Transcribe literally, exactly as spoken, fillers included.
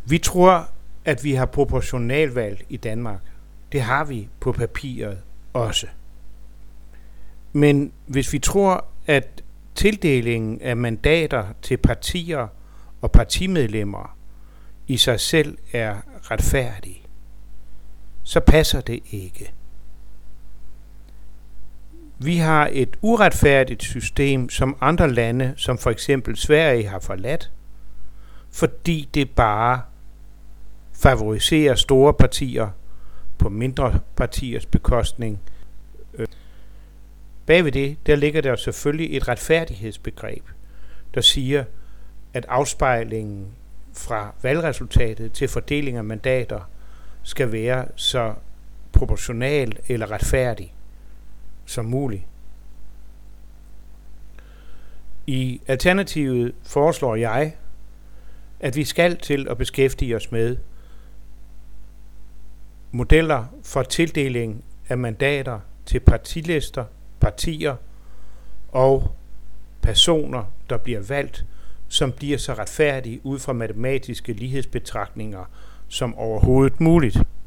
Vi tror, at vi har proportionalvalg i Danmark. Det har vi på papiret også. Men hvis vi tror, at tildelingen af mandater til partier og partimedlemmer i sig selv er retfærdig, så passer det ikke. Vi har et uretfærdigt system, som andre lande, som for eksempel Sverige, har forladt, fordi det bare favoriserer store partier på mindre partiers bekostning. Bagved det, der ligger der selvfølgelig et retfærdighedsbegreb, der siger, at afspejlingen fra valgresultatet til fordeling af mandater skal være så proportional eller retfærdig som muligt. I Alternativet foreslår jeg, at vi skal til at beskæftige os med modeller for tildeling af mandater til partilister, partier og personer, der bliver valgt, som bliver så retfærdige ud fra matematiske lighedsbetragtninger som overhovedet muligt.